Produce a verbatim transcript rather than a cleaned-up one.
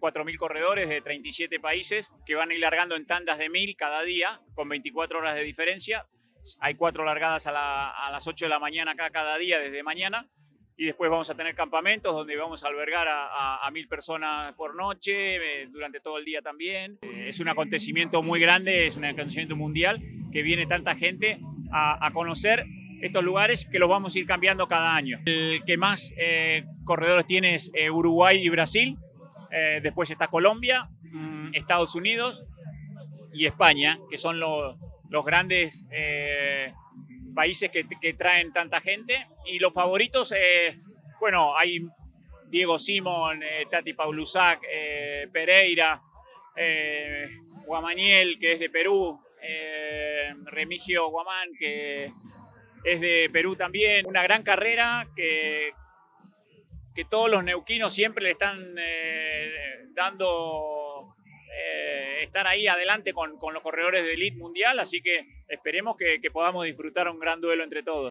cuatro mil corredores de treinta y siete países que van a ir largando en tandas de mil cada día, con veinticuatro horas de diferencia. Hay cuatro largadas a, la, a las ocho de la mañana acá cada día, desde mañana. Y después vamos a tener campamentos donde vamos a albergar a, a, a mil personas por noche, eh, durante todo el día también. Eh, es un acontecimiento muy grande, es un acontecimiento mundial que viene tanta gente a, a conocer estos lugares que los vamos a ir cambiando cada año. El que más eh, corredores tiene es eh, Uruguay y Brasil, eh, después está Colombia, mmm, Estados Unidos y España, que son los, los grandes eh, países que, que traen tanta gente. Y los favoritos, eh, bueno, hay Diego Simón, eh, Tati Paulusac, eh, Pereira, eh, Guamaniel, que es de Perú, eh, Remigio Guamán, que es de Perú también. Una gran carrera que, que todos los neuquinos siempre le están eh, dando, eh, estar ahí adelante con, con los corredores de elite mundial, así que esperemos que, que podamos disfrutar un gran duelo entre todos.